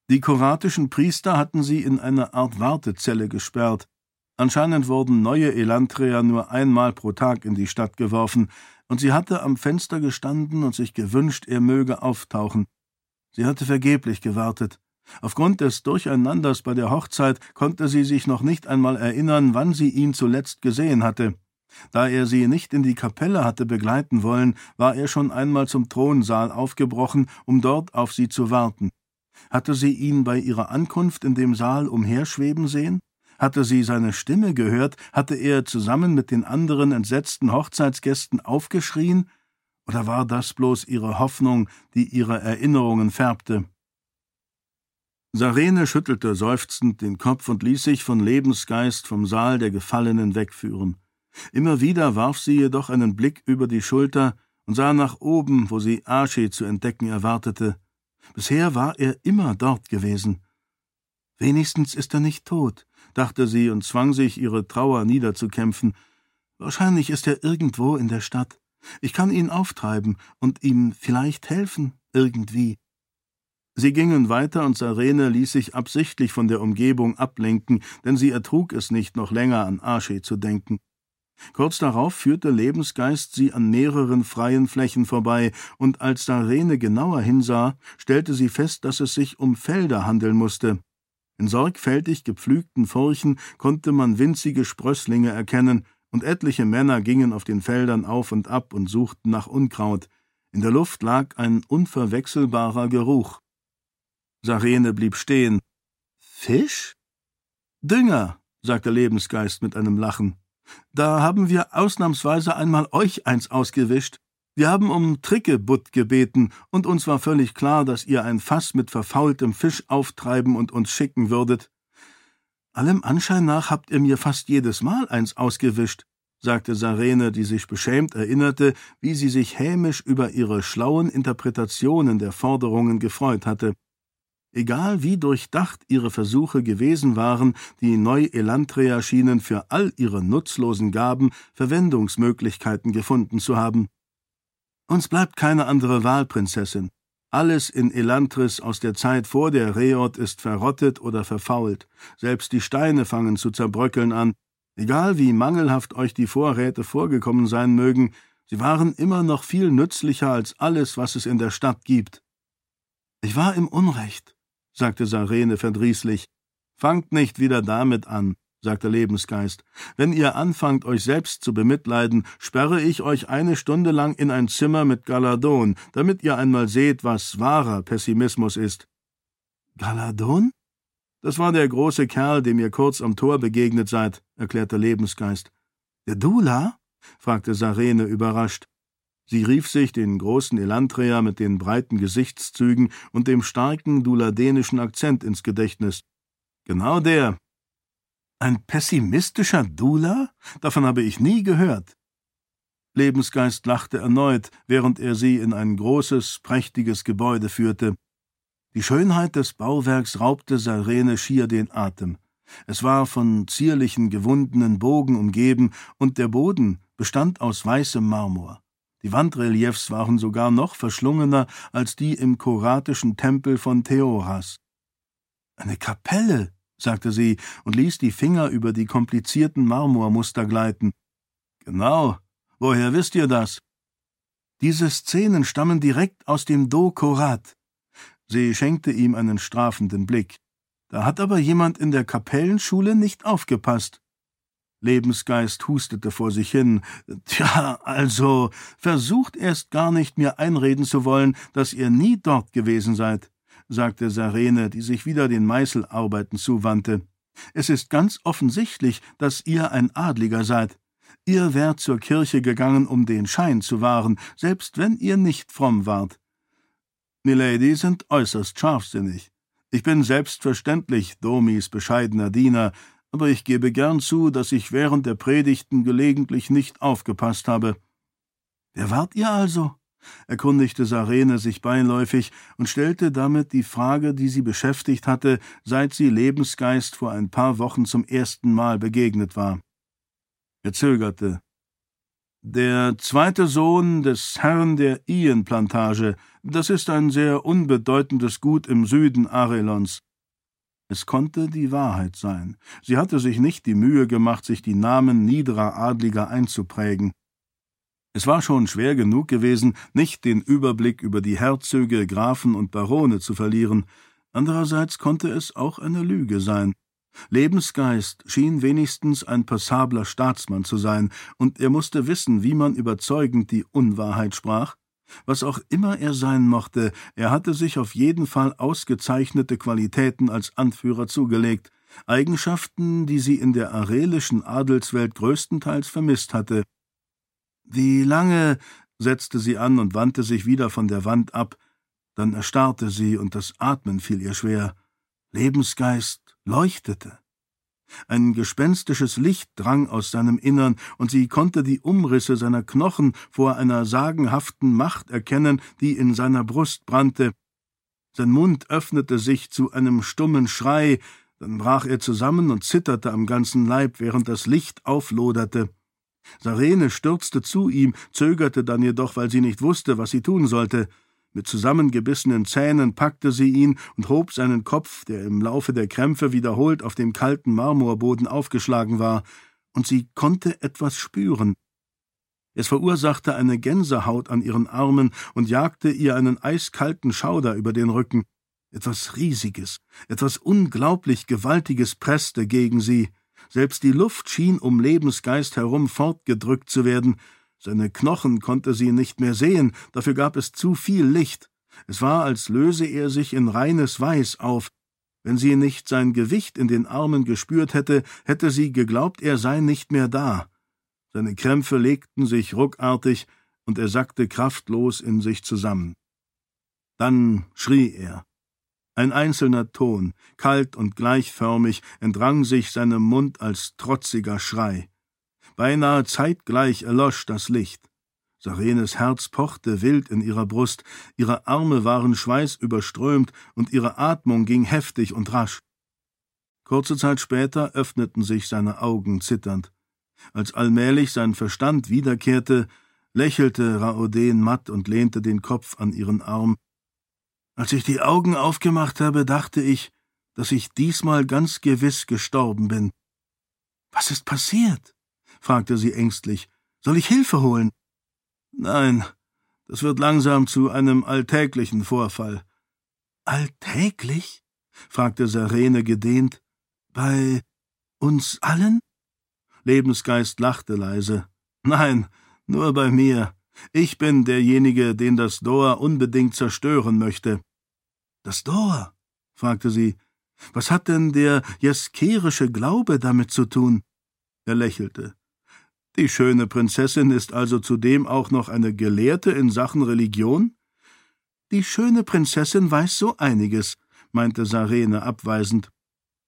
Die khoratischen Priester hatten sie in eine Art Wartezelle gesperrt. Anscheinend wurden neue Elantrer nur einmal pro Tag in die Stadt geworfen, und sie hatte am Fenster gestanden und sich gewünscht, er möge auftauchen. Sie hatte vergeblich gewartet. Aufgrund des Durcheinanders bei der Hochzeit konnte sie sich noch nicht einmal erinnern, wann sie ihn zuletzt gesehen hatte. Da er sie nicht in die Kapelle hatte begleiten wollen, war er schon einmal zum Thronsaal aufgebrochen, um dort auf sie zu warten. Hatte sie ihn bei ihrer Ankunft in dem Saal umherschweben sehen? Hatte sie seine Stimme gehört? Hatte er zusammen mit den anderen entsetzten Hochzeitsgästen aufgeschrien? Oder war das bloß ihre Hoffnung, die ihre Erinnerungen färbte? Sarene schüttelte seufzend den Kopf und ließ sich von Lebensgeist vom Saal der Gefallenen wegführen. Immer wieder warf sie jedoch einen Blick über die Schulter und sah nach oben, wo sie Arschi zu entdecken erwartete. Bisher war er immer dort gewesen. »Wenigstens ist er nicht tot«, dachte sie und zwang sich, ihre Trauer niederzukämpfen. »Wahrscheinlich ist er irgendwo in der Stadt. Ich kann ihn auftreiben und ihm vielleicht helfen, irgendwie.« Sie gingen weiter, und Sarene ließ sich absichtlich von der Umgebung ablenken, denn sie ertrug es nicht, noch länger an Arschi zu denken. Kurz darauf führte Lebensgeist sie an mehreren freien Flächen vorbei, und als Sarene genauer hinsah, stellte sie fest, dass es sich um Felder handeln musste. In sorgfältig gepflügten Furchen konnte man winzige Sprösslinge erkennen, und etliche Männer gingen auf den Feldern auf und ab und suchten nach Unkraut. In der Luft lag ein unverwechselbarer Geruch. Sarene blieb stehen. »Fisch?« »Dünger«, sagte Lebensgeist mit einem Lachen. »Da haben wir ausnahmsweise einmal euch eins ausgewischt. Wir haben um Trickebutt gebeten, und uns war völlig klar, dass ihr ein Fass mit verfaultem Fisch auftreiben und uns schicken würdet.« »Allem Anschein nach habt ihr mir fast jedes Mal eins ausgewischt«, sagte Sarene, die sich beschämt erinnerte, wie sie sich hämisch über ihre schlauen Interpretationen der Forderungen gefreut hatte. Egal wie durchdacht ihre Versuche gewesen waren, die Neu-Elantrer schienen für all ihre nutzlosen Gaben Verwendungsmöglichkeiten gefunden zu haben. »Uns bleibt keine andere Wahl, Prinzessin. Alles in Elantris aus der Zeit vor der Reod ist verrottet oder verfault. Selbst die Steine fangen zu zerbröckeln an. Egal wie mangelhaft euch die Vorräte vorgekommen sein mögen, sie waren immer noch viel nützlicher als alles, was es in der Stadt gibt.« »Ich war im Unrecht«, sagte Sarene verdrießlich. »Fangt nicht wieder damit an«, sagte Lebensgeist. »Wenn ihr anfangt, euch selbst zu bemitleiden, sperre ich euch 1 Stunde lang in ein Zimmer mit Galadon, damit ihr einmal seht, was wahrer Pessimismus ist.« »Galadon?« »Das war der große Kerl, dem ihr kurz am Tor begegnet seid«, erklärte Lebensgeist. »Der Dula?« fragte Sarene überrascht. Sie rief sich den großen Elantrer mit den breiten Gesichtszügen und dem starken duladenischen Akzent ins Gedächtnis. »Genau der.« »Ein pessimistischer Dula? Davon habe ich nie gehört.« Lebensgeist lachte erneut, während er sie in ein großes, prächtiges Gebäude führte. Die Schönheit des Bauwerks raubte Sarene schier den Atem. Es war von zierlichen, gewundenen Bogen umgeben, und der Boden bestand aus weißem Marmor. Die Wandreliefs waren sogar noch verschlungener als die im khoratischen Tempel von Theoras. »Eine Kapelle«, sagte sie und ließ die Finger über die komplizierten Marmormuster gleiten. »Genau. Woher wisst ihr das?« »Diese Szenen stammen direkt aus dem Do-Khorat.« Sie schenkte ihm einen strafenden Blick. »Da hat aber jemand in der Kapellenschule nicht aufgepasst.« Lebensgeist hustete vor sich hin. »Tja, also, versucht erst gar nicht, mir einreden zu wollen, dass ihr nie dort gewesen seid«, sagte Sarene, die sich wieder den Meißelarbeiten zuwandte. »Es ist ganz offensichtlich, dass ihr ein Adliger seid. Ihr wärt zur Kirche gegangen, um den Schein zu wahren, selbst wenn ihr nicht fromm wart. Milady sind äußerst scharfsinnig. Ich bin selbstverständlich Domis bescheidener Diener, aber ich gebe gern zu, dass ich während der Predigten gelegentlich nicht aufgepasst habe.« »Wer wart ihr also?« erkundigte Sarene sich beiläufig und stellte damit die Frage, die sie beschäftigt hatte, seit sie Lebensgeist vor ein paar Wochen zum ersten Mal begegnet war. Er zögerte. »Der zweite Sohn des Herrn der Ihenplantage, das ist ein sehr unbedeutendes Gut im Süden Arelons.« Es konnte die Wahrheit sein. Sie hatte sich nicht die Mühe gemacht, sich die Namen niederer Adliger einzuprägen. Es war schon schwer genug gewesen, nicht den Überblick über die Herzöge, Grafen und Barone zu verlieren. Andererseits konnte es auch eine Lüge sein. Lebensgeist schien wenigstens ein passabler Staatsmann zu sein, und er musste wissen, wie man überzeugend die Unwahrheit sprach. Was auch immer er sein mochte, er hatte sich auf jeden Fall ausgezeichnete Qualitäten als Anführer zugelegt, Eigenschaften, die sie in der arelischen Adelswelt größtenteils vermisst hatte. »Wie lange«, setzte sie an und wandte sich wieder von der Wand ab. Dann erstarrte sie, und das Atmen fiel ihr schwer. Lebensgeist leuchtete. Ein gespenstisches Licht drang aus seinem Innern, und sie konnte die Umrisse seiner Knochen vor einer sagenhaften Macht erkennen, die in seiner Brust brannte. Sein Mund öffnete sich zu einem stummen Schrei, dann brach er zusammen und zitterte am ganzen Leib, während das Licht aufloderte. Sarene stürzte zu ihm, zögerte dann jedoch, weil sie nicht wusste, was sie tun sollte. Mit zusammengebissenen Zähnen packte sie ihn und hob seinen Kopf, der im Laufe der Krämpfe wiederholt auf dem kalten Marmorboden aufgeschlagen war, und sie konnte etwas spüren. Es verursachte eine Gänsehaut an ihren Armen und jagte ihr einen eiskalten Schauder über den Rücken. Etwas Riesiges, etwas unglaublich Gewaltiges presste gegen sie. Selbst die Luft schien um Lebensgeist herum fortgedrückt zu werden. Seine Knochen konnte sie nicht mehr sehen, dafür gab es zu viel Licht. Es war, als löse er sich in reines Weiß auf. Wenn sie nicht sein Gewicht in den Armen gespürt hätte, hätte sie geglaubt, er sei nicht mehr da. Seine Krämpfe legten sich ruckartig, und er sackte kraftlos in sich zusammen. Dann schrie er. Ein einzelner Ton, kalt und gleichförmig, entrang sich seinem Mund als trotziger Schrei. Beinahe zeitgleich erlosch das Licht. Sarenes Herz pochte wild in ihrer Brust, ihre Arme waren schweißüberströmt und ihre Atmung ging heftig und rasch. Kurze Zeit später öffneten sich seine Augen zitternd. Als allmählich sein Verstand wiederkehrte, lächelte Raoden matt und lehnte den Kopf an ihren Arm. »Als ich die Augen aufgemacht habe, dachte ich, dass ich diesmal ganz gewiss gestorben bin.« »Was ist passiert?« fragte sie ängstlich. »Soll ich Hilfe holen?« »Nein, das wird langsam zu einem alltäglichen Vorfall.« »Alltäglich?« fragte Sarene gedehnt. »Bei uns allen?« Lebensgeist lachte leise. »Nein, nur bei mir. Ich bin derjenige, den das Dor unbedingt zerstören möchte.« »Das Dor?« fragte sie. »Was hat denn der jeskerische Glaube damit zu tun?« Er lächelte. »Die schöne Prinzessin ist also zudem auch noch eine Gelehrte in Sachen Religion?« »Die schöne Prinzessin weiß so einiges«, meinte Sarene abweisend.